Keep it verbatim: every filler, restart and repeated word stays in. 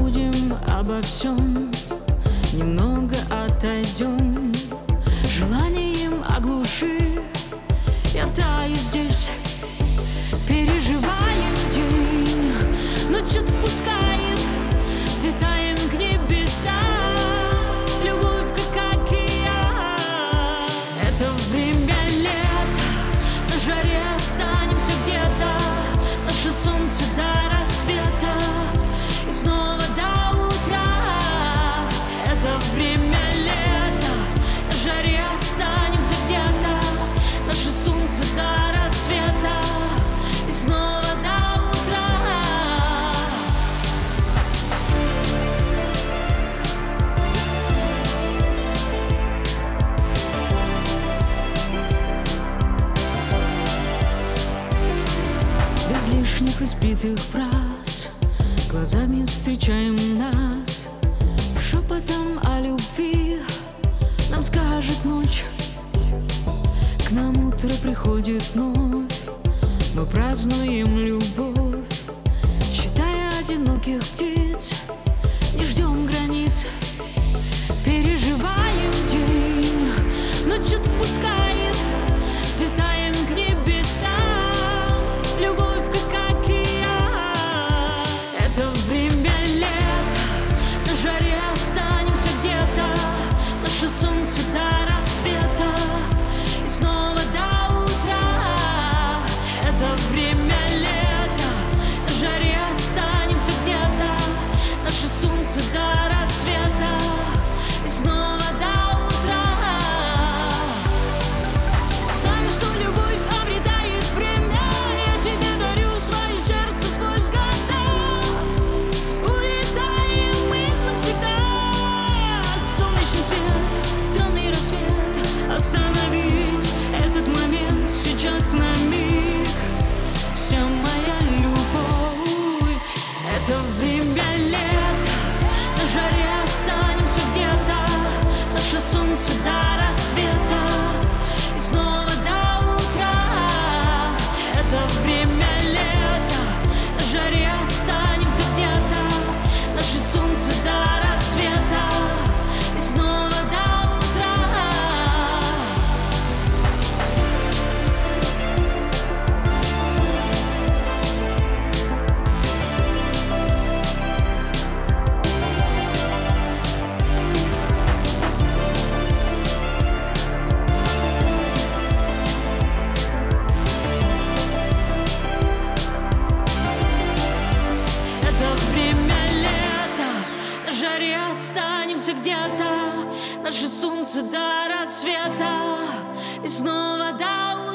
забудем обо всем, немного отойдем, желанием оглуши. Я таю здесь, переживаем день, ночь отпускает, взлетаем к небесам. Любовь как океан, это время лета, на жаре останемся где-то, наше солнце до рассвета и снова до утра. Это время лета, на жаре останемся где-то, наше солнце до рассвета и снова до утра. Без лишних избитых фраз глазами встречаем нас, шепотом о любви нам скажет ночь. К нам утро приходит вновь, мы празднуем любовь, считая одиноких птиц, не ждем границ. Переживаем день, ночь отпускает, взлетаем к небесам. Любовь как океан, это время лета, на жаре останемся где-то, наше солнце до рассвета и снова до утра. Это время лета, на жаре останемся где-то, наше солнце до рассвета и снова до утра. Знаю, что любовь обретает время, я тебе дарю свое сердце сквозь года. Улетаем мы навсегда, солнечный свет, странный рассвет, остановить этот момент сейчас на миг. Вся моя любовь, это время лета, на жаре останемся где-то, наше солнце до рассвета и снова до утра. Это время лета, на жаре останемся где-то, наше солнце до рассвета и снова до утра. Это время лета, на жаре останемся где-то, наше солнце до рассвета и снова до утра.